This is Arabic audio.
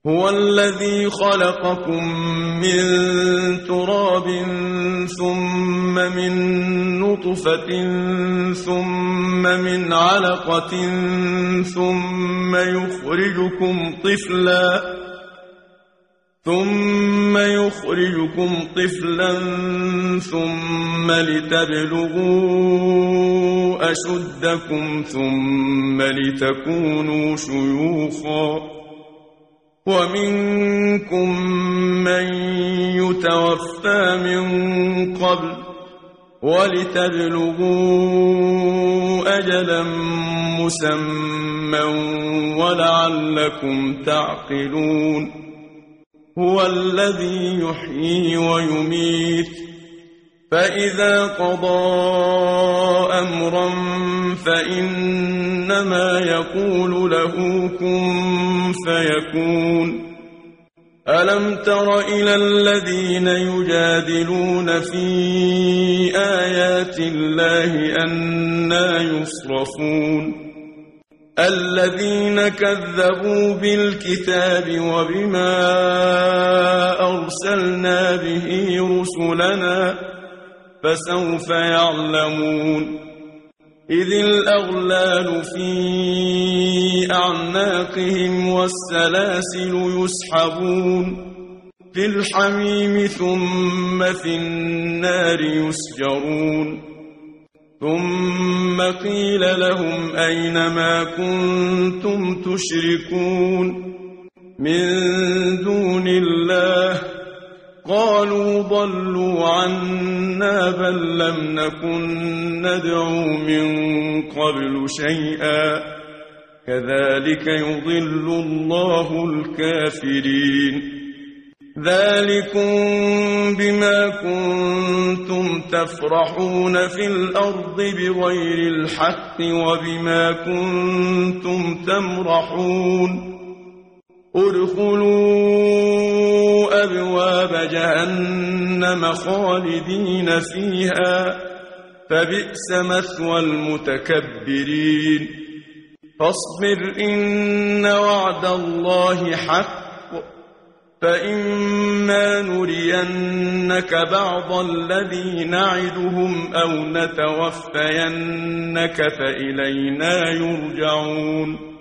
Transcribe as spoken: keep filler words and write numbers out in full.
هو الذي خلقكم من تراب ثم من نطفة ثم من علقة ثم يخرجكم طفلا ثم يخرجكم طفلا ثم لتبلغوا أشدكم ثم لتكونوا شيوخا ومنكم من يتوفى من قبل ولتبلغوا أجلا مسمى ولعلكم تعقلون هو الذي يحيي ويميت فإذا قضى أمرا فإنما يقول له كن فيكون ألم تر إلى الذين يجادلون في آيات الله أنى يصرفون الذين كذبوا بالكتاب وبما أرسلنا به رسلنا فسوف يعلمون إذ الأغلال في أعناقهم والسلاسل يسحبون في الحميم ثم في النار يسجرون ثم قيل لهم أين ما كنتم تشركون من دون الله قالوا ضلوا عنا بل لم نكن ندعو من قبل شيئا كذلك يضل الله الكافرين ذلكم بما كنتم تفرحون في الأرض بغير الحق وبما كنتم تمرحون ادخلوا أبواب جهنم خالدين فيها فبئس مثوى المتكبرين فاصبر إن وعد الله حق فإما نرينك بعض الذي نعدهم أو نتوفينك فإلينا يرجعون